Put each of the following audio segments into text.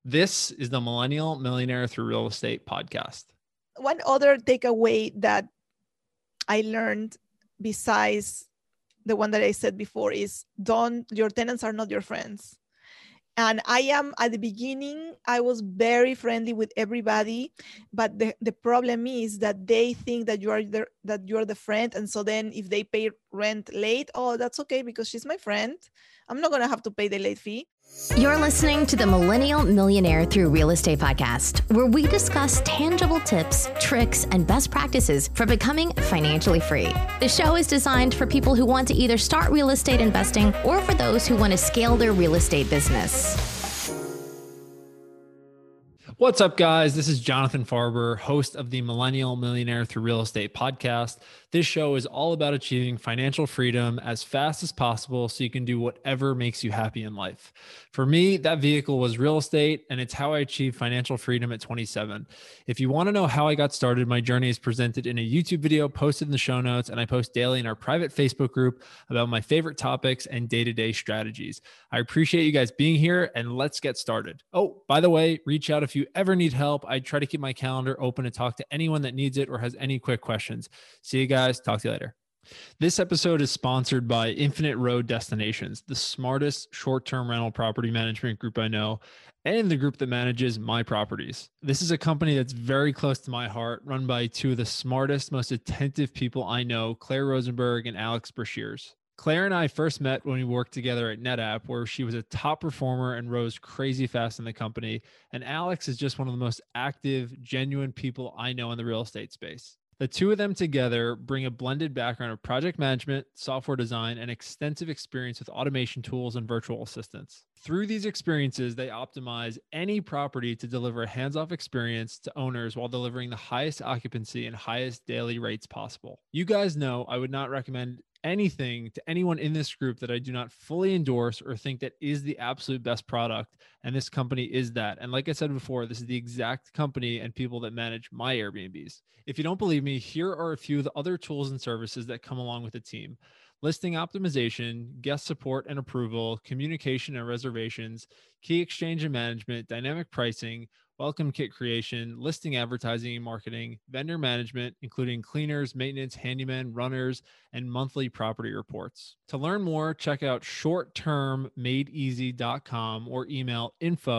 This is the Millennial Millionaire Through Real Estate podcast. One other takeaway that I learned besides the one that I said before is your tenants are not your friends. And at the beginning, I was very friendly with everybody, but the problem is that they think that you are the friend. And so then if they pay rent late, oh, that's okay because she's my friend. I'm not going to have to pay the late fee. You're listening to the Millennial Millionaire Through Real Estate podcast, where we discuss tangible tips, tricks, and best practices for becoming financially free. The show is designed for people who want to either start real estate investing or for those who want to scale their real estate business. What's up, guys? This is Jonathan Farber, host of the Millennial Millionaire Through Real Estate podcast. This show is all about achieving financial freedom as fast as possible so you can do whatever makes you happy in life. For me, that vehicle was real estate, and it's how I achieved financial freedom at 27. If you want to know how I got started, my journey is presented in a YouTube video posted in the show notes, and I post daily in our private Facebook group about my favorite topics and day-to-day strategies. I appreciate you guys being here, and let's get started. Oh, by the way, reach out if you ever need help. I try to keep my calendar open to talk to anyone that needs it or has any quick questions. See you guys. Talk to you later. This episode is sponsored by Infinite Road Destinations, the smartest short-term rental property management group I know, and the group that manages my properties. This is a company that's very close to my heart, run by two of the smartest, most attentive people I know, Claire Rosenberg and Alex Brashears. Claire and I first met when we worked together at NetApp, where she was a top performer and rose crazy fast in the company. And Alex is just one of the most active, genuine people I know in the real estate space. The two of them together bring a blended background of project management, software design, and extensive experience with automation tools and virtual assistants. Through these experiences, they optimize any property to deliver a hands-off experience to owners while delivering the highest occupancy and highest daily rates possible. You guys know I would not recommend anything to anyone in this group that I do not fully endorse or think that is the absolute best product. And this company is that. And like I said before, this is the exact company and people that manage my Airbnbs. If you don't believe me, here are a few of the other tools and services that come along with the team: listing optimization, guest support and approval, communication and reservations, key exchange and management, dynamic pricing, welcome kit creation, listing advertising and marketing, vendor management, including cleaners, maintenance, handymen, runners, and monthly property reports. To learn more, check out shorttermmadeeasy.com or email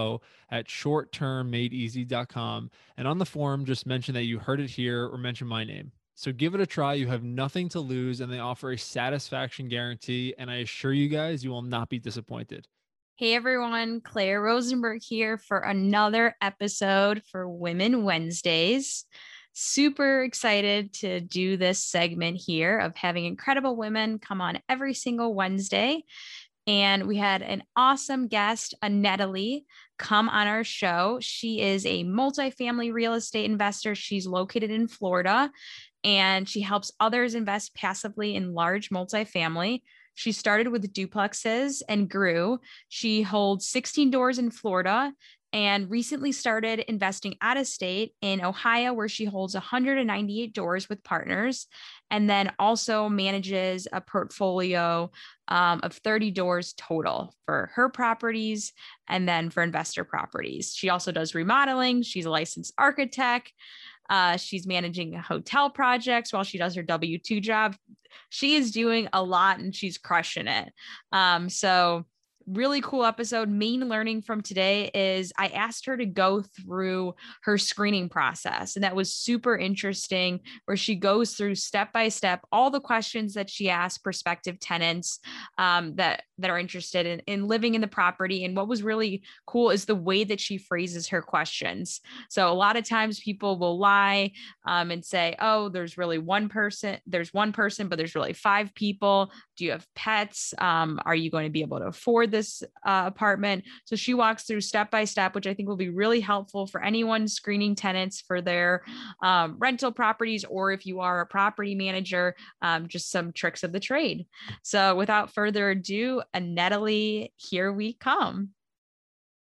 info@shorttermmadeeasy.com. And on the form, just mention that you heard it here or mention my name. So give it a try. You have nothing to lose, and they offer a satisfaction guarantee. And I assure you guys, you will not be disappointed. Hey everyone, Claire Rosenberg here for another episode for Women Wednesdays. Super excited to do this segment here of having incredible women come on every single Wednesday. And we had an awesome guest, Natalie, come on our show. She is a multifamily real estate investor. She's located in Florida, and she helps others invest passively in large multifamily. She started with duplexes and grew. She holds 16 doors in Florida and recently started investing out of state in Ohio, where she holds 198 doors with partners, and then also manages a portfolio of 30 doors total for her properties and then for investor properties. She also does remodeling. She's a licensed architect. She's managing hotel projects while she does her W-2 job. She is doing a lot and she's crushing it. So really cool episode. Main learning from today is I asked her to go through her screening process. And that was super interesting, where she goes through step by step all the questions that she asked prospective tenants that are interested in living in the property. And what was really cool is the way that she phrases her questions. So a lot of times people will lie and say, oh, there's one person, but there's really 5 people. Do you have pets? Are you going to be able to afford this apartment? So she walks through step by step, which I think will be really helpful for anyone screening tenants for their rental properties, or if you are a property manager, just some tricks of the trade. So without further ado, Natalie, here we come.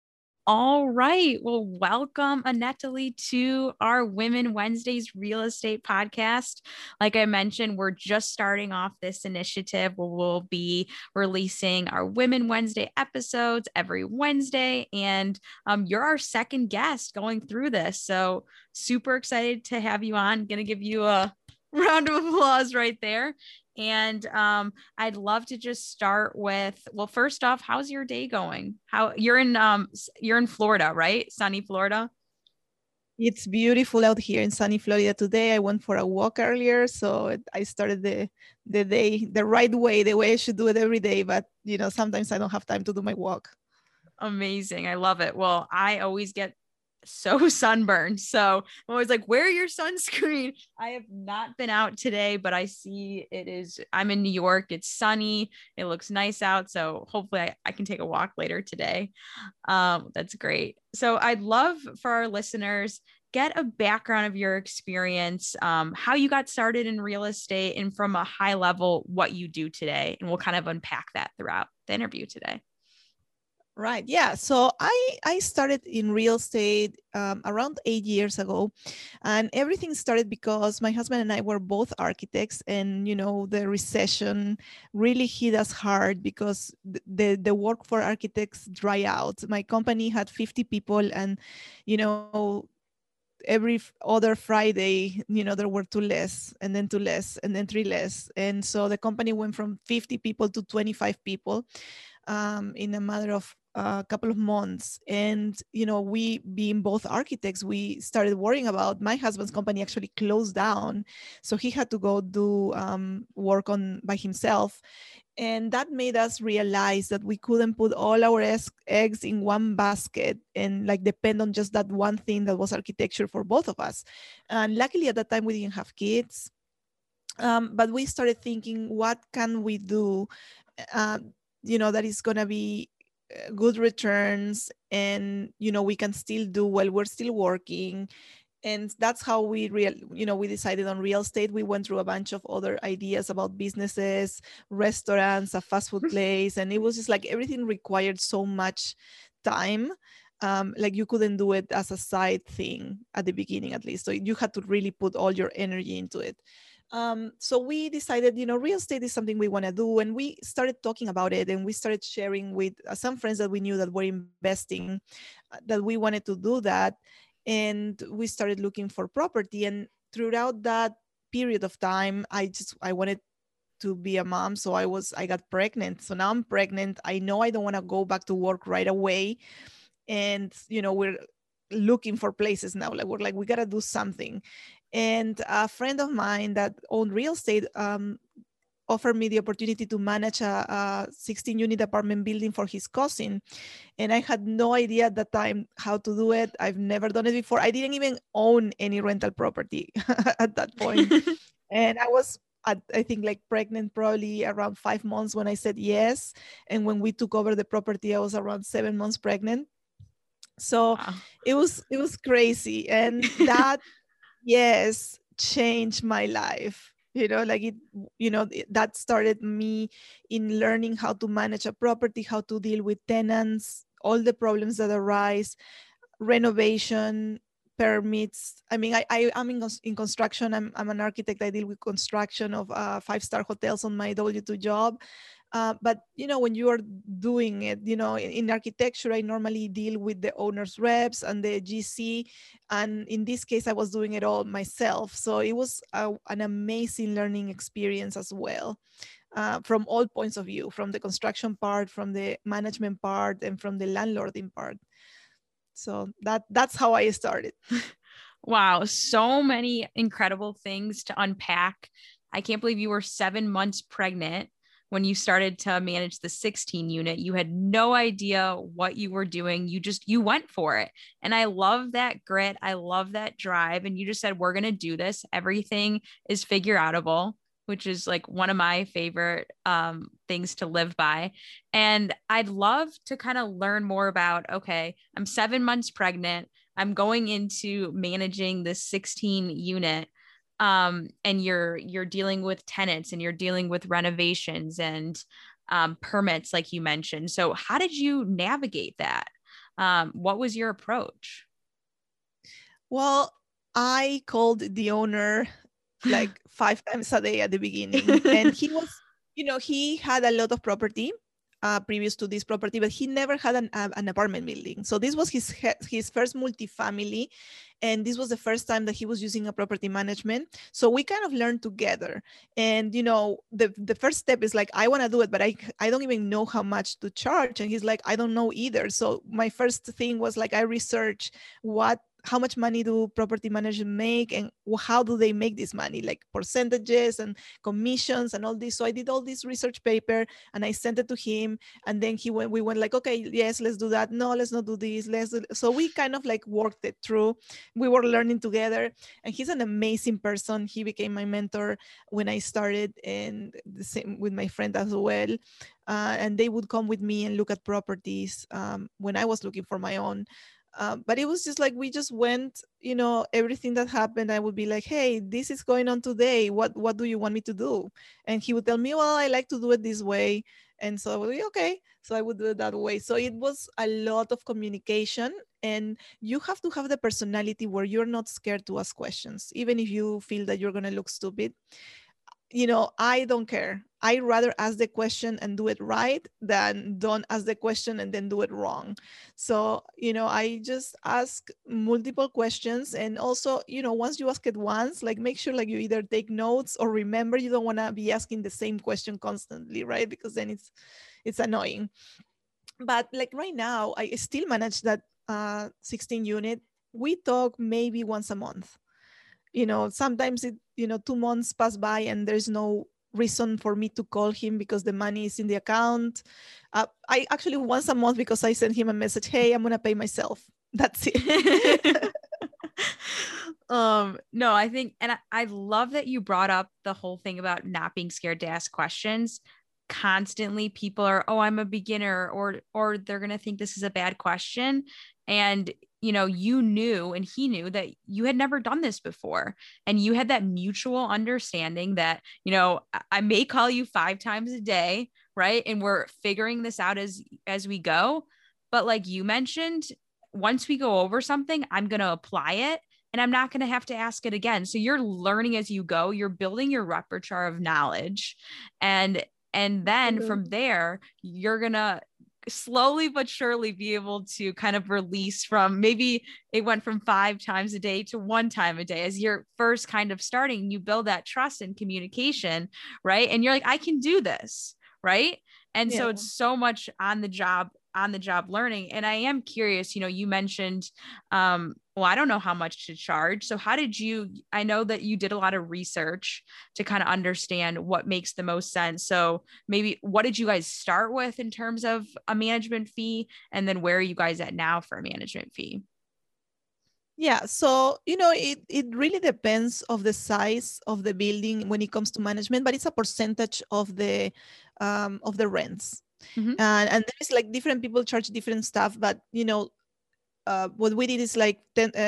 All right. Well, welcome, Anetali, to our Women Wednesdays Real Estate Podcast. Like I mentioned, we're just starting off this initiative where we'll be releasing our Women Wednesday episodes every Wednesday. And you're our second guest going through this. So super excited to have you on. Going to give you a round of applause right there. And I'd love to just start with, well, first off, how's your day going? How you're in Florida, right? Sunny Florida. It's beautiful out here in sunny Florida today. I went for a walk earlier, so I started the day the right way, the way I should do it every day. But sometimes I don't have time to do my walk. Amazing. I love it. Well, I always get so sunburned. So I'm always like, wear your sunscreen. I have not been out today, but I see I'm in New York. It's sunny. It looks nice out. So hopefully I can take a walk later today. That's great. So I'd love for our listeners, get a background of your experience, how you got started in real estate, and from a high level, what you do today. And we'll kind of unpack that throughout the interview today. Right. Yeah. So I started in real estate around 8 years ago, and everything started because my husband and I were both architects, and the recession really hit us hard because the work for architects dry out. My company had 50 people, and every other Friday, there were two less, and then two less, and then three less, and so the company went from 50 people to 25 people in a matter of a couple of months. And we, being both architects, we started worrying about, my husband's company actually closed down, so he had to go do work on by himself. And that made us realize that we couldn't put all our eggs in one basket and depend on just that one thing that was architecture for both of us. And luckily at that time we didn't have kids, but we started thinking, what can we do that is going to be good returns, and we can still do while we're still working. And that's how we decided on real estate. We went through a bunch of other ideas about businesses, restaurants, a fast food place, and it was just everything required so much time. You couldn't do it as a side thing at the beginning, at least. So you had to really put all your energy into it. So we decided, real estate is something we want to do. And we started talking about it, and we started sharing with some friends that we knew that were investing, that we wanted to do that. And we started looking for property. And throughout that period of time, I wanted to be a mom. So I got pregnant. So now I'm pregnant. I know I don't want to go back to work right away. And, we're looking for places now. We got to do something. And a friend of mine that owned real estate offered me the opportunity to manage a 16-unit apartment building for his cousin. And I had no idea at the time how to do it. I've never done it before. I didn't even own any rental property at that point. And I was, I think, pregnant probably around 5 months when I said yes. And when we took over the property, I was around 7 months pregnant. So wow. It was crazy. And that, yes, changed my life. That started me in learning how to manage a property, how to deal with tenants, all the problems that arise, renovation, permits. I mean, I'm in construction. I'm an architect. I deal with construction of 5-star hotels on my W2 job. But when you are doing it, in architecture, I normally deal with the owner's reps and the GC. And in this case, I was doing it all myself. So it was an amazing learning experience as well, from all points of view, from the construction part, from the management part, and from the landlording part. So that's how I started. Wow. So many incredible things to unpack. I can't believe you were 7 months pregnant when you started to manage the 16 unit. You had no idea what you were doing. You went for it. And I love that grit. I love that drive. And you just said, we're going to do this. Everything is figure outable, which is one of my favorite things to live by. And I'd love to kind of learn more about, okay, I'm 7 months pregnant. I'm going into managing this 16 unit. And you're dealing with tenants, and you're dealing with renovations and permits, like you mentioned. So how did you navigate that? What was your approach? Well, I called the owner like 5 times a day at the beginning, and he was, he had a lot of property previous to this property, but he never had an apartment building. So this was his first multifamily, and this was the first time that he was using a property management. So we kind of learned together. And the first step is like, I want to do it, but I don't even know how much to charge. And he's like, I don't know either. So my first thing was like, I researched how much money do property managers make, and how do they make this money, like percentages and commissions and all this. So I did all this research paper and I sent it to him, and then we went like, okay, yes, let's do that. No, let's not do this. So we kind of like worked it through. We were learning together, and he's an amazing person. He became my mentor when I started, and the same with my friend as well. And they would come with me and look at properties when I was looking for my own. But it was just like, we just went, everything that happened, I would be like, hey, this is going on today. What do you want me to do? And he would tell me, well, I like to do it this way. And so I would be, okay. So I would do it that way. So it was a lot of communication, and you have to have the personality where you're not scared to ask questions, even if you feel that you're going to look stupid. I don't care. I'd rather ask the question and do it right than don't ask the question and then do it wrong. So, I just ask multiple questions. And also, once you ask it once, like make sure like you either take notes or remember. You don't want to be asking the same question constantly, right? Because then it's annoying. But like right now, I still manage that 16 unit. We talk maybe once a month. Sometimes 2 months pass by and there's no reason for me to call him because the money is in the account. I actually once a month, because I send him a message, hey, I'm going to pay myself. That's it. No, I think, and I love that you brought up the whole thing about not being scared to ask questions. Constantly people are, oh, I'm a beginner, or they're going to think this is a bad question. And you knew, and he knew that you had never done this before. And you had that mutual understanding that, I may call you 5 times a day, right? And we're figuring this out as we go. But like you mentioned, once we go over something, I'm going to apply it, and I'm not going to have to ask it again. So you're learning as you go, you're building your repertoire of knowledge. And then from there, you're going to slowly but surely be able to kind of release from, maybe it went from 5 times a day to 1 time a day. As you're first kind of starting, you build that trust and communication, right? And you're like, I can do this, right? And so it's so much on the job learning. And I am curious, you mentioned, well, I don't know how much to charge. So how did I know that you did a lot of research to kind of understand what makes the most sense. So maybe what did you guys start with in terms of a management fee? And then where are you guys at now for a management fee? Yeah, so it really depends of the size of the building when it comes to management, but it's a percentage of the rents. Mm-hmm. And there's like different people charge different stuff, but what we did is like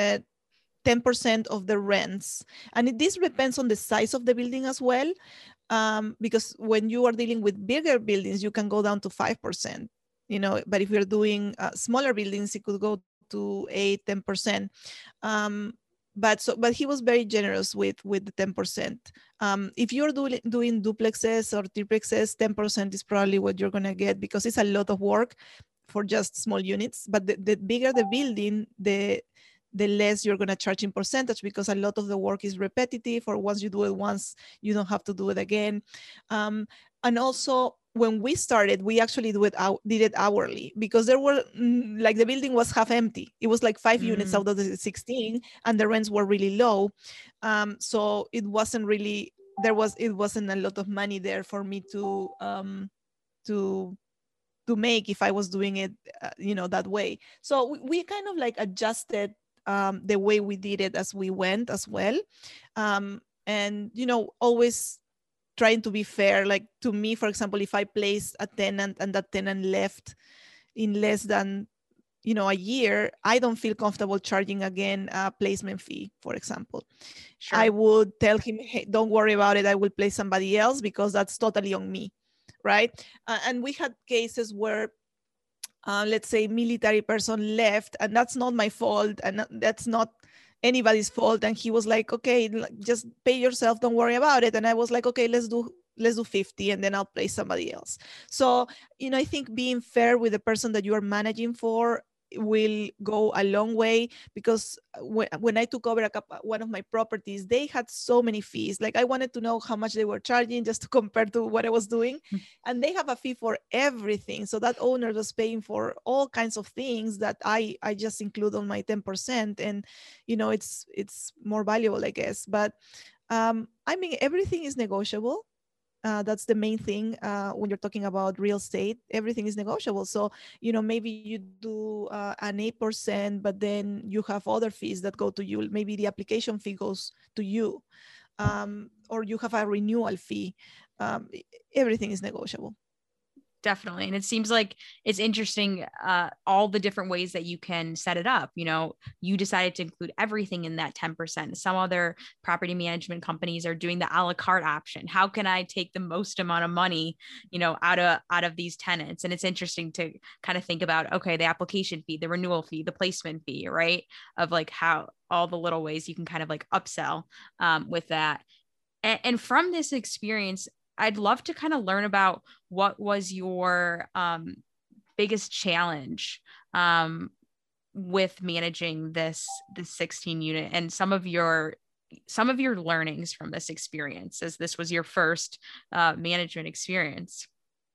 10% of the rents, and this depends on the size of the building as well, because when you are dealing with bigger buildings, you can go down to 5%. But if you're doing smaller buildings, it could go to 8-10%. But he was very generous with the 10%. If you're doing duplexes or triplexes, 10% is probably what you're going to get, because it's a lot of work for just small units. But the bigger the building, the less you're going to charge in percentage, because a lot of the work is repetitive, or once you do it once, you don't have to do it again. And also, when we started, we actually did it hourly, because there were like the building was half empty. It was like 5 units out of the 16, and the rents were really low. So it wasn't a lot of money there for me to make if I was doing it, that way. So we kind of like adjusted the way we did it as we went as well. And, always trying to be fair. Like to me, for example, if I placed a tenant and that tenant left in less than, a year, I don't feel comfortable charging again a placement fee, for example. Sure. I would tell him, hey, don't worry about it. I will place somebody else, because that's totally on me. Right. And we had cases where let's say military person left, and that's not my fault, and that's not anybody's fault. And he was like, okay, just pay yourself, don't worry about it. And I was like, okay, let's do 50, and then I'll play somebody else. So, I think being fair with the person that you are managing for will go a long way, because when I took over one of my properties, they had so many fees. Like, I wanted to know how much they were charging just to compare to what I was doing. And they have a fee for everything. So that owner was paying for all kinds of things that I just include on my 10%. And, it's more valuable, I guess. But I mean, everything is negotiable. That's the main thing when you're talking about real estate. Everything is negotiable. So, maybe you do an 8%, but then you have other fees that go to you. Maybe the application fee goes to you, or you have a renewal fee. Everything is negotiable. Definitely. And it seems like it's interesting, all the different ways that you can set it up. You decided to include everything in that 10%. Some other property management companies are doing the a la carte option. How can I take the most amount of money, out of these tenants? And it's interesting to kind of think about, okay, the application fee, the renewal fee, the placement fee, right? Of like how all the little ways you can kind of like upsell with that. And from this experience, I'd love to kind of learn about what was your biggest challenge with managing this 16 unit, and some of your learnings from this experience, as this was your first management experience.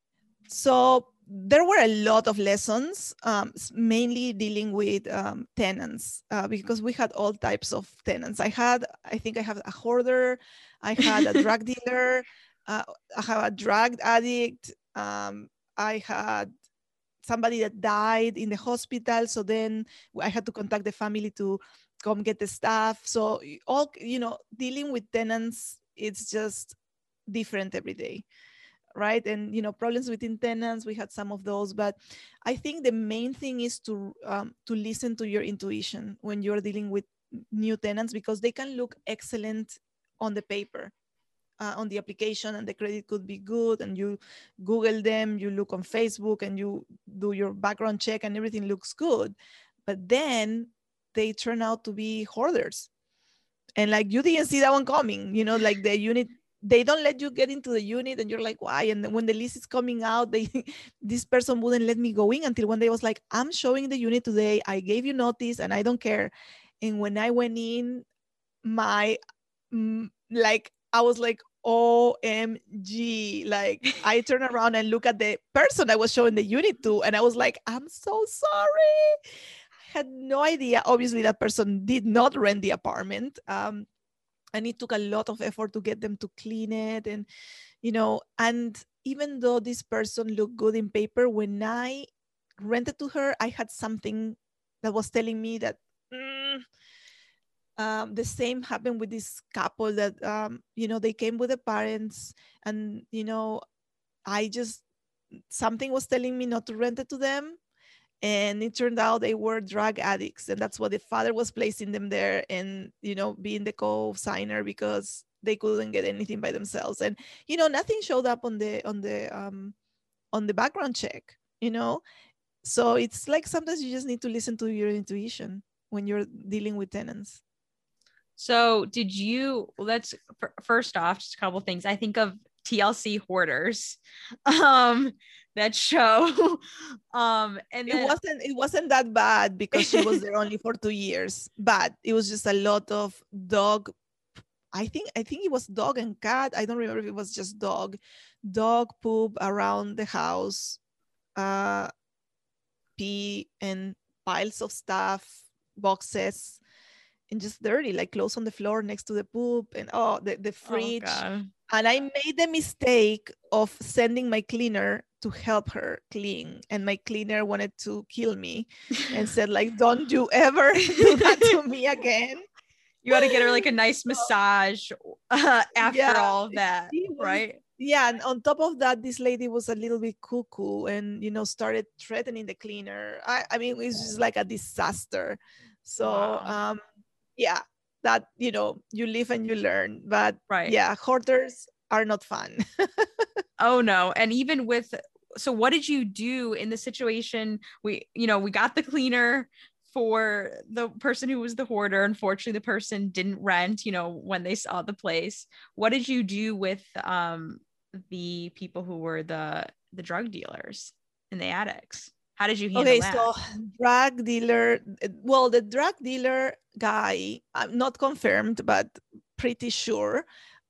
So there were a lot of lessons, mainly dealing with tenants, because we had all types of tenants. I think I have a hoarder, I had a drug dealer, I have a drug addict. I had somebody that died in the hospital. So then I had to contact the family to come get the stuff. So all, dealing with tenants, it's just different every day. Right. And, problems within tenants, we had some of those, but I think the main thing is to listen to your intuition when you're dealing with new tenants, because they can look excellent on the paper. On the application, and the credit could be good, and you Google them, you look on Facebook, and you do your background check, and everything looks good. But then they turn out to be hoarders, and like you didn't see that one coming. Like the unit, they don't let you get into the unit, and you're like, why? And then when the lease is coming out, this person wouldn't let me go in until one day was like, I'm showing the unit today, I gave you notice, and I don't care. And when I went in, I was like, OMG. Like, I turned around and look at the person I was showing the unit to, and I was like, I'm so sorry. I had no idea. Obviously, that person did not rent the apartment. And it took a lot of effort to get them to clean it. And, and even though this person looked good in paper, when I rented to her, I had something that was telling me that, the same happened with this couple that, they came with the parents, and, something was telling me not to rent it to them. And it turned out they were drug addicts. And that's why the father was placing them there, and, being the co-signer, because they couldn't get anything by themselves. And, nothing showed up on the background check, So it's like, sometimes you just need to listen to your intuition when you're dealing with tenants. So let's first off, just a couple of things. I think of TLC Hoarders, that show. And it wasn't that bad, because she was there only for 2 years, but it was just a lot of dog. I think it was dog and cat. I don't remember if it was just dog poop around the house, pee and piles of stuff, boxes, and just dirty, like clothes on the floor next to the poop, and the fridge. Oh, and I made the mistake of sending my cleaner to help her clean, and my cleaner wanted to kill me and said, like, don't you ever do that to me again. You got to get her like a nice massage after all of that, right? Yeah, and on top of that, this lady was a little bit cuckoo, and started threatening the cleaner. I mean, it was just like a disaster. So Wow. Yeah, that, you live and you learn. But right. Yeah, hoarders are not fun. Oh no. And even with so what did you do in the situation? We got the cleaner for the person who was the hoarder. Unfortunately, the person didn't rent, when they saw the place. What did you do with the people who were the drug dealers and the addicts? How did you handle that? So drug dealer, well, the drug dealer guy, I'm not confirmed, but pretty sure,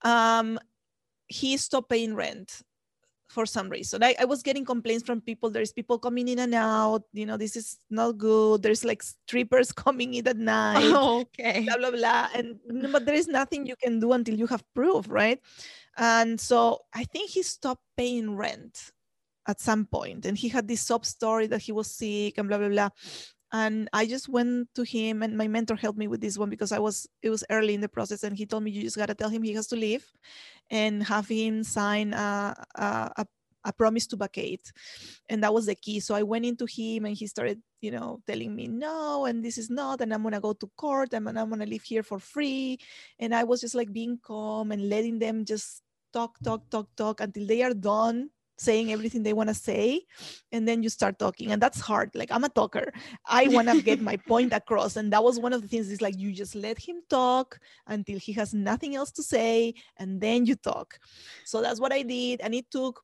he stopped paying rent for some reason. I was getting complaints from people. There's people coming in and out. This is not good. There's like strippers coming in at night. Oh, okay. Blah, blah, blah. But there is nothing you can do until you have proof, right? And so I think he stopped paying rent at some point. And he had this sob story that he was sick and blah, blah, blah. And I just went to him, and my mentor helped me with this one because it was early in the process, and he told me, you just got to tell him he has to leave and have him sign a promise to vacate. And that was the key. So I went into him, and he started, telling me no, and this is not, and I'm going to go to court, and I'm going to live here for free. And I was just like being calm and letting them just talk until they are done saying everything they want to say, and then you start talking. And that's hard. Like, I'm a talker. I want to get my point across. And that was one of the things, is like, you just let him talk until he has nothing else to say, and then you talk. So that's what I did. And it took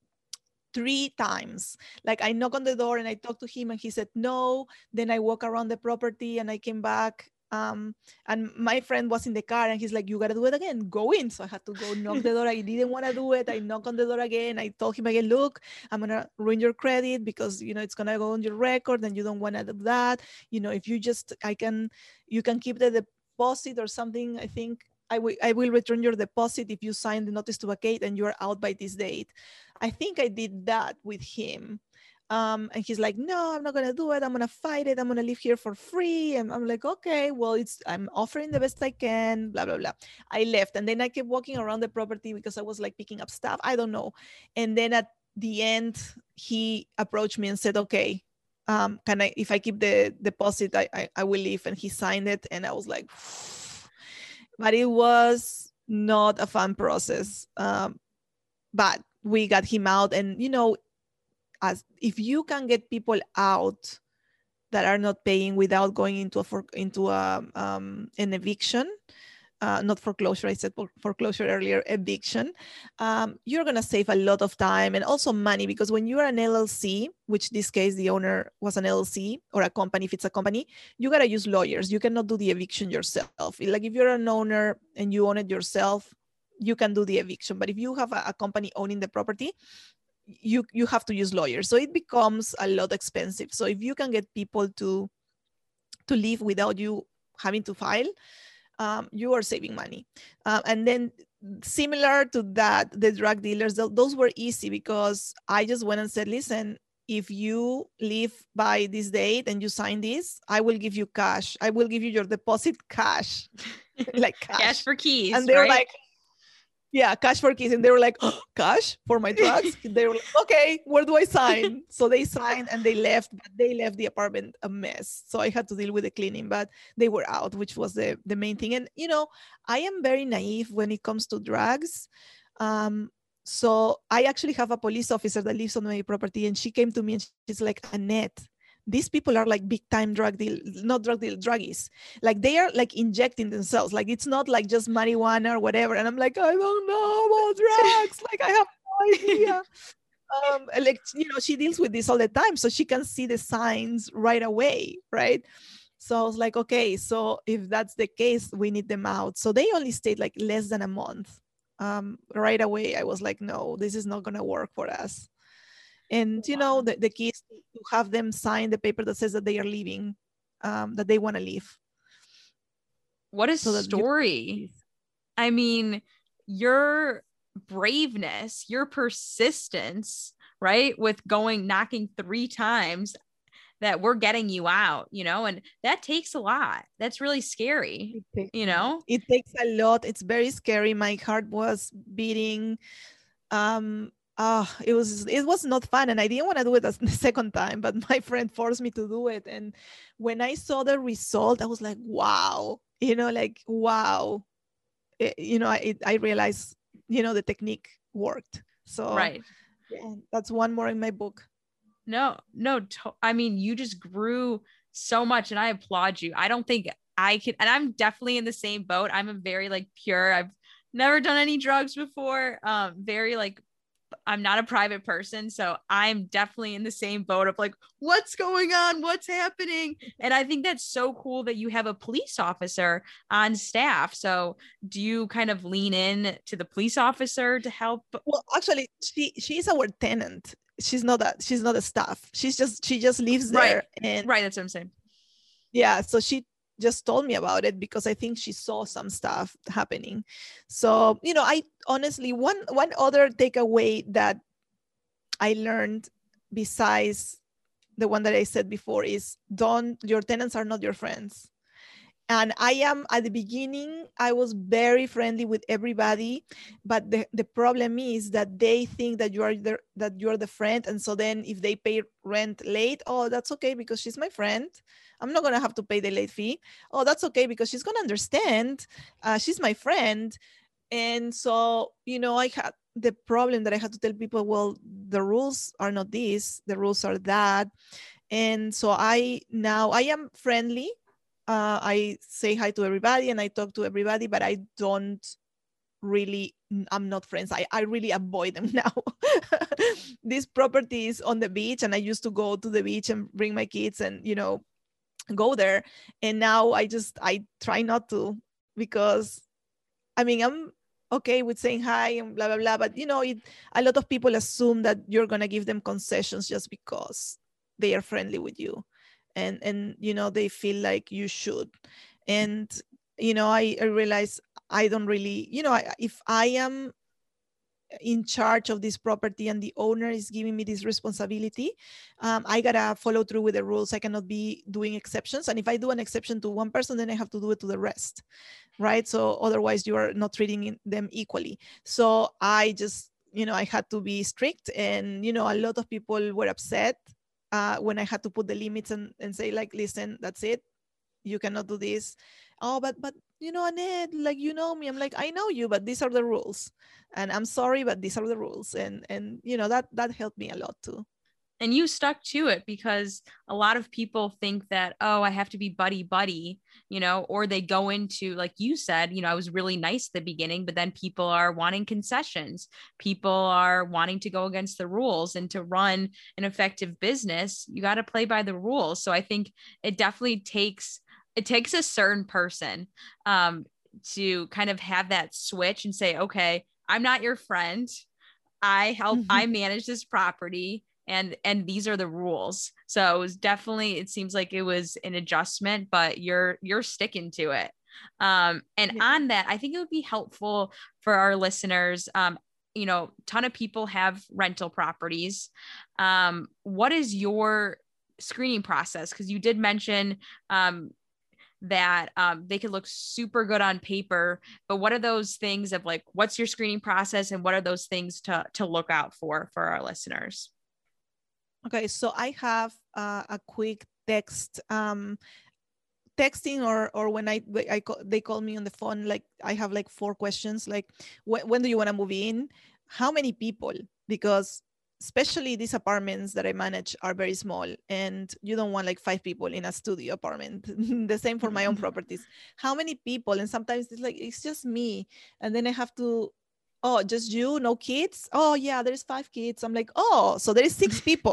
3 times. Like, I knock on the door and I talked to him, and he said no. Then I walk around the property, and I came back. And my friend was in the car, and he's like, you got to do it again, go in. So I had to go knock the door. I didn't want to do it. I knock on the door again. I told him again, look, I'm going to ruin your credit because, it's going to go on your record, and you don't want to do that. If you just, you can keep the deposit or something. I think I will return your deposit if you sign the notice to vacate and you're out by this date. I think I did that with him. And he's like, no, I'm not going to do it. I'm going to fight it. I'm going to live here for free. And I'm like, okay, well, I'm offering the best I can, blah, blah, blah. I left. And then I kept walking around the property because I was like picking up stuff. I don't know. And then at the end, he approached me and said, okay, if I keep the deposit, I will leave. And he signed it. And I was like, but it was not a fun process. But we got him out. And, as if you can get people out that are not paying without going into an eviction, not foreclosure, I said foreclosure earlier, eviction, you're going to save a lot of time and also money, because when you're an LLC, which this case, the owner was an LLC or a company, if it's a company, you got to use lawyers. You cannot do the eviction yourself. Like, if you're an owner and you own it yourself, you can do the eviction. But if you have a company owning the property, you have to use lawyers. So it becomes a lot expensive. So if you can get people to leave without you having to file, you are saving money. And then similar to that, the drug dealers, those were easy because I just went and said, listen, if you leave by this date and you sign this, I will give you cash. I will give you your deposit cash, like cash for keys. And they're right? like, yeah, cash for keys. And they were like, oh, cash for my drugs? They were like, okay, where do I sign? So they signed and they left, but they left the apartment a mess. So I had to deal with the cleaning, but they were out, which was the main thing. And, I am very naive when it comes to drugs. So I actually have a police officer that lives on my property, and she came to me and she's like, Annette, these people are like big time druggies. Like, they are like injecting themselves. Like, it's not like just marijuana or whatever. And I'm like, I don't know about drugs. Like, I have no idea. She deals with this all the time. So she can see the signs right away. Right. So I was like, okay, so if that's the case, we need them out. So they only stayed like less than a month. Right away, I was like, no, this is not going to work for us. And, the key is to have them sign the paper that says that they are leaving, that they want to leave. What a story. I mean, your braveness, your persistence, right? With knocking 3 times that we're getting you out, and that takes a lot. That's really scary, It takes a lot. It's very scary. My heart was beating. It was not fun, and I didn't want to do it the second time, but my friend forced me to do it. And when I saw the result, I was like, wow, wow. I realized, the technique worked. So right. Yeah, that's one more in my book. I mean, you just grew so much and I applaud you. I don't think I could, and I'm definitely in the same boat. I'm a very like pure, I've never done any drugs before. Very like, I'm not a private person. So I'm definitely in the same boat of like, what's going on? What's happening? And I think that's so cool that you have a police officer on staff. So do you kind of lean in to the police officer to help? Well, actually, she's our tenant. She's not a staff. She just lives there. And Right. That's what I'm saying. yeah, so she just told me about it because I think she saw some stuff happening. So, I honestly, one other takeaway that I learned besides the one that I said before is your tenants are not your friends. And at the beginning, I was very friendly with everybody, but the problem is that they think that you are the friend. And so then if they pay rent late, oh, that's okay because she's my friend. I'm not gonna have to pay the late fee. Oh, that's okay because she's gonna understand. She's my friend. And so, I had the problem that I had to tell people, well, the rules are not this, the rules are that. And so I am friendly. I say hi to everybody and I talk to everybody, but I don't really, I'm not friends. I really avoid them now. This property is on the beach and I used to go to the beach and bring my kids and, go there. And now I try not to, because I mean, I'm okay with saying hi and blah, blah, blah. But, a lot of people assume that you're going to give them concessions just because they are friendly with you. And they feel like you should. And I realize I don't really, if I am in charge of this property and the owner is giving me this responsibility, I gotta follow through with the rules. I cannot be doing exceptions, and if I do an exception to one person, then I have to do it to the rest, right? So otherwise you are not treating them equally. So I just, I had to be strict. And a lot of people were upset when I had to put the limits and say like, listen, that's it, you cannot do this. Oh, but Annette, like, me. I'm like, I know you, but these are the rules, and I'm sorry, but these are the rules. And that helped me a lot too. And you stuck to it, because a lot of people think that, oh, I have to be buddy, or they go into, like you said, I was really nice at the beginning, but then people are wanting concessions. People are wanting to go against the rules, and to run an effective business, you got to play by the rules. So I think it definitely takes a certain person to kind of have that switch and say, okay, I'm not your friend. I manage this property. And these are the rules. So it was definitely, it seems like it was an adjustment, but you're sticking to it. And on that, I think it would be helpful for our listeners. Ton of people have rental properties. What is your screening process? Because you did mention that they could look super good on paper, but what are those things of like, what's your screening process, and what are those things to look out for our listeners? Okay, so I have a quick text, texting, or when they call me on the phone, like I have like 4 questions, like when do you want to move in? How many people? Because especially these apartments that I manage are very small, and you don't want like 5 people in a studio apartment. The same for my own properties. How many people? And sometimes it's like, it's just me. And then I have to, oh, just you, no kids? Oh yeah, there's 5 kids. I'm like, oh, so there is 6 people,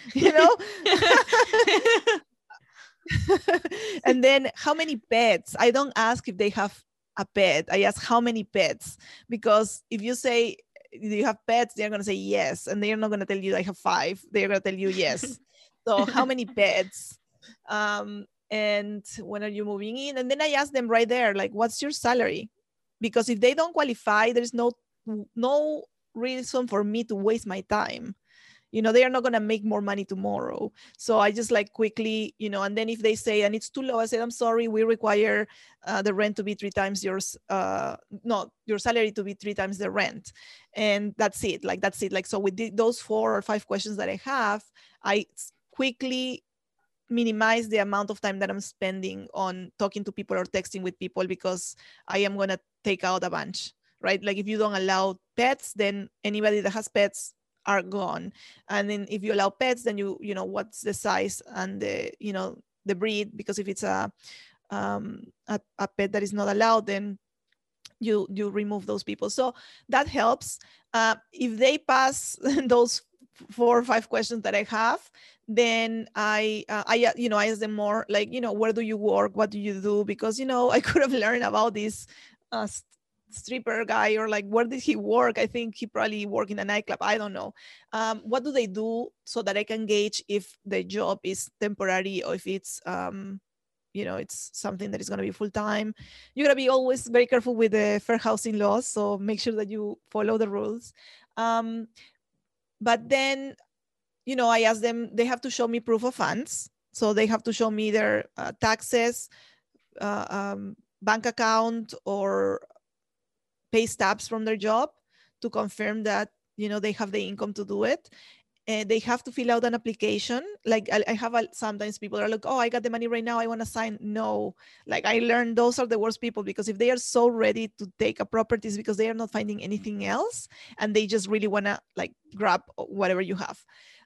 And then how many pets? I don't ask if they have a pet. I ask how many pets, because if you say, do you have pets? They're going to say yes. And they're not going to tell you I have 5. They're going to tell you yes. So how many pets? And when are you moving in? And then I ask them right there, like, what's your salary? Because if they don't qualify, there's no reason for me to waste my time. They are not going to make more money tomorrow. So I just like quickly, and then if they say, and it's too low, I said, I'm sorry, we require the rent to be 3 times your salary to be 3 times the rent. And that's it. Like, so with those 4 or 5 questions that I have, I quickly minimize the amount of time that I'm spending on talking to people or texting with people, because I am going to take out a bunch, right? Like if you don't allow pets, then anybody that has pets, are gone. And then if you allow pets, then you know what's the size and the, you know, the breed, because if it's a pet that is not allowed, then you remove those people. So that helps. If they pass those 4 or 5 questions that I have, then I you know, I ask them more like, you know, where do you work, what do you do, because, you know, I could have learned about this stripper guy, or like, where did he work? I think he probably worked in a nightclub, I don't know. What do they do, so that I can gauge if the job is temporary or if it's you know, it's something that is going to be full time. You got to be always very careful with the fair housing laws, so make sure that you follow the rules. But then, you know, I ask them, they have to show me proof of funds. So they have to show me their taxes, bank account, or pay stubs from their job to confirm that, you know, they have the income to do it. And they have to fill out an application. Like I have sometimes people are like, oh, I got the money right now, I want to sign. No, like I learned those are the worst people, because if they are so ready to take a property, it's because they are not finding anything else and they just really want to like grab whatever you have.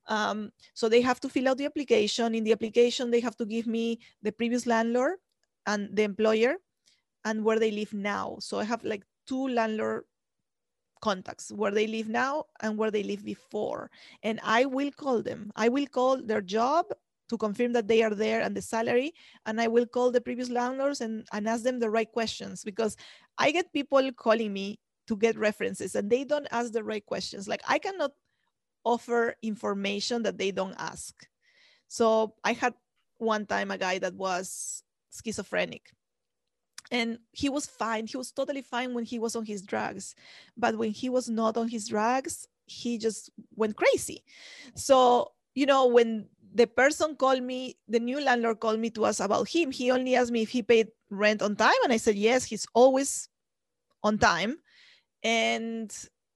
So they have to fill out the application. In the application, they have to give me the previous landlord and the employer and where they live now. So I have like 2 landlord contacts, where they live now and where they live before. And I will call them. I will call their job to confirm that they are there and the salary. And I will call the previous landlords and ask them the right questions, because I get people calling me to get references and they don't ask the right questions. Like I cannot offer information that they don't ask. So I had one time a guy that was schizophrenic. And he was fine. He was totally fine when he was on his drugs. But when he was not on his drugs, he just went crazy. So, you know, when the person called me, the new landlord called me to ask about him, he only asked me if he paid rent on time. And I said, yes, he's always on time. And,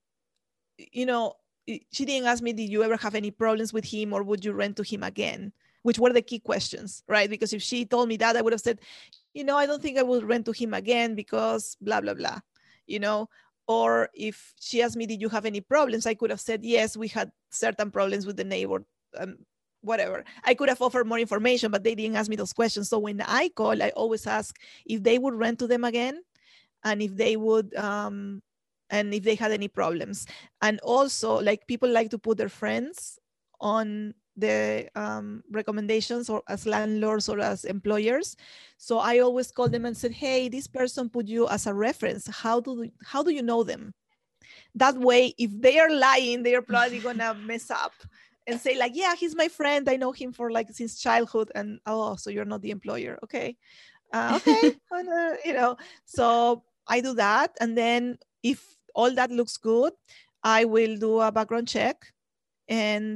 you know, she didn't ask me, did you ever have any problems with him, or would you rent to him again? Which were the key questions, right? Because if she told me that, I would have said, you know, I don't think I will rent to him again because blah, blah, blah, you know. Or if she asked me, did you have any problems? I could have said, yes, we had certain problems with the neighbor, whatever. I could have offered more information, but they didn't ask me those questions. So when I call, I always ask if they would rent to them again, and if they would, and if they had any problems. And also, like, people like to put their friends on the recommendations, or as landlords or as employers. So I always call them and said, hey, this person put you as a reference. How do you know them? That way, if they are lying, they are probably gonna mess up and say like, yeah, he's my friend, I know him for like since childhood. And oh, so you're not the employer. Okay. Okay. You know, so I do that. And then if all that looks good, I will do a background check. And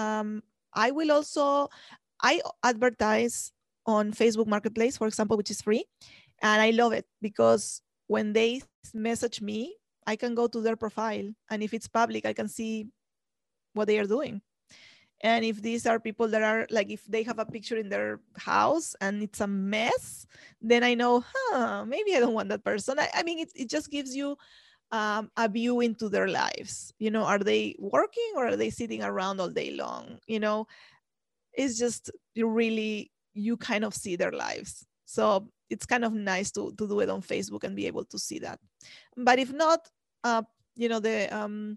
I will also, I advertise on Facebook Marketplace, for example, which is free. And I love it because when they message me, I can go to their profile. And if it's public, I can see what they are doing. And if these are people that are like, if they have a picture in their house and it's a mess, then I know, maybe I don't want that person. I mean, it just gives you a view into their lives. You know, are they working or are they sitting around all day long? You know, it's just you kind of see their lives. So it's kind of nice to do it on Facebook and be able to see that. But if not, you know, the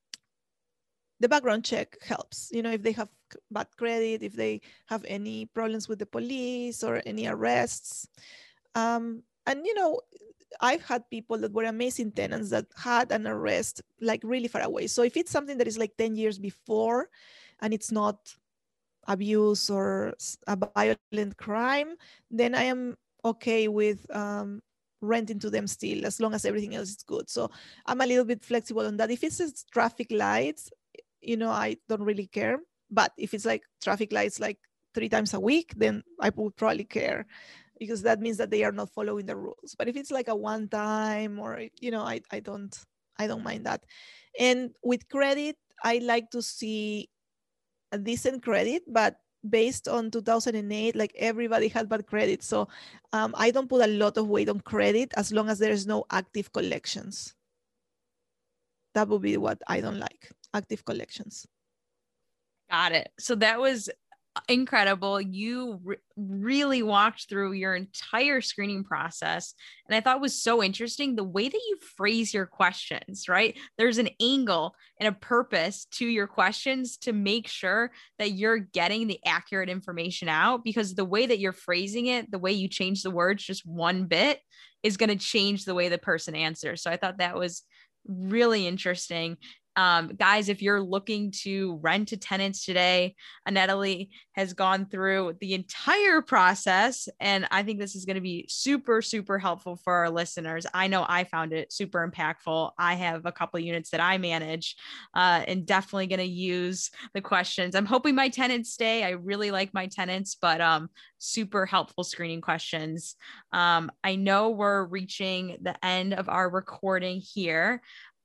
background check helps. You know, if they have bad credit, if they have any problems with the police or any arrests. And, you know, I've had people that were amazing tenants that had an arrest like really far away. So if it's something that is like 10 years before and it's not abuse or a violent crime, then I am okay with renting to them still, as long as everything else is good. So I'm a little bit flexible on that. If it's just traffic lights, you know, I don't really care. But if it's like traffic lights like 3 times a week, then I would probably care, because that means that they are not following the rules. But if it's like a one time, or, you know, I don't mind that. And with credit, I like to see a decent credit, but based on 2008, like everybody had bad credit. So I don't put a lot of weight on credit as long as there is no active collections. that would be what I don't like, active collections. Got it. So that was incredible. You really walked through your entire screening process. And I thought it was so interesting the way that you phrase your questions, right? There's an angle and a purpose to your questions to make sure that you're getting the accurate information out, because the way that you're phrasing it, the way you change the words just one bit is going to change the way the person answers. So I thought that was really interesting. Guys, if you're looking to rent to tenants today, Anatoly has gone through the entire process, and I think this is going to be super, super helpful for our listeners. I know I found it super impactful. I have a couple of units that I manage, and definitely going to use the questions. I'm hoping my tenants stay. I really like my tenants, but super helpful screening questions. I know we're reaching the end of our recording here.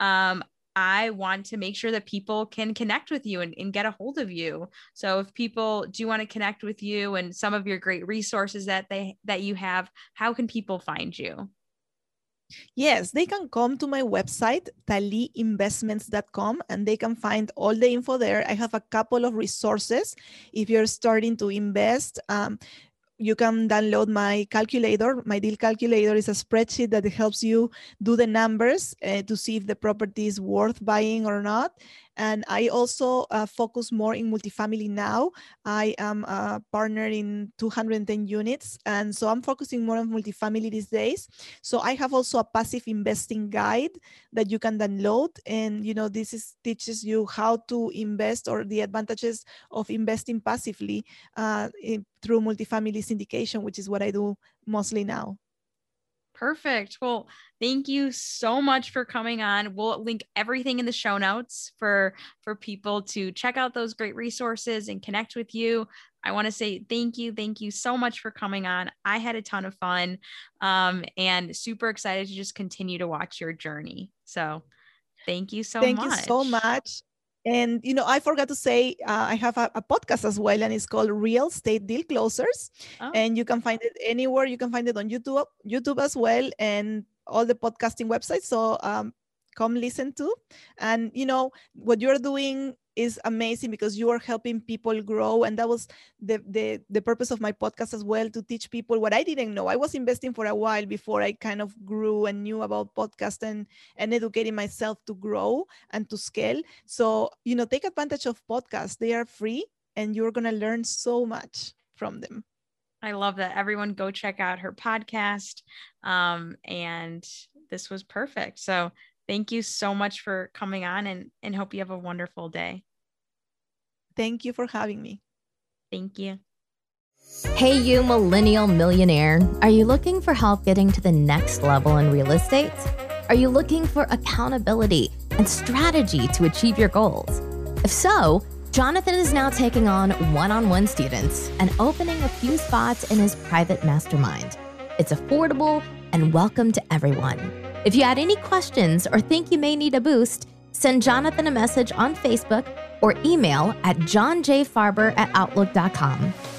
I want to make sure that people can connect with you and get a hold of you. So if people do want to connect with you and some of your great resources that you have, how can people find you? Yes, they can come to my website, taliinvestments.com, and they can find all the info there. I have a couple of resources. If you're starting to invest, you can download my calculator. My deal calculator is a spreadsheet that helps you do the numbers to see if the property is worth buying or not. And I also focus more in multifamily now. I am a partner in 210 units. And so I'm focusing more on multifamily these days. So I have also a passive investing guide that you can download. And, this teaches you how to invest or the advantages of investing passively through multifamily syndication, which is what I do mostly now. Perfect. Well, thank you so much for coming on. We'll link everything in the show notes for people to check out those great resources and connect with you. I want to say thank you. Thank you so much for coming on. I had a ton of fun and super excited to just continue to watch your journey. So thank you so much. Thank you so much. And, I forgot to say, I have a podcast as well, and it's called Real Estate Deal Closers. Oh. And you can find it anywhere. You can find it on YouTube as well, and all the podcasting websites. So come listen to. And, what you're doing is amazing because you are helping people grow. And that was the purpose of my podcast as well, to teach people what I didn't know. I was investing for a while before I kind of grew and knew about podcast and educating myself to grow and to scale. So, take advantage of podcasts. They are free and you're going to learn so much from them. I love that. Everyone go check out her podcast. And this was perfect. So thank you so much for coming on and hope you have a wonderful day. Thank you for having me. Thank you. Hey, you millennial millionaire. Are you looking for help getting to the next level in real estate? Are you looking for accountability and strategy to achieve your goals? If so, Jonathan is now taking on one-on-one students and opening a few spots in his private mastermind. It's affordable and welcome to everyone. If you had any questions or think you may need a boost, send Jonathan a message on Facebook or email at johnjfarber@outlook.com.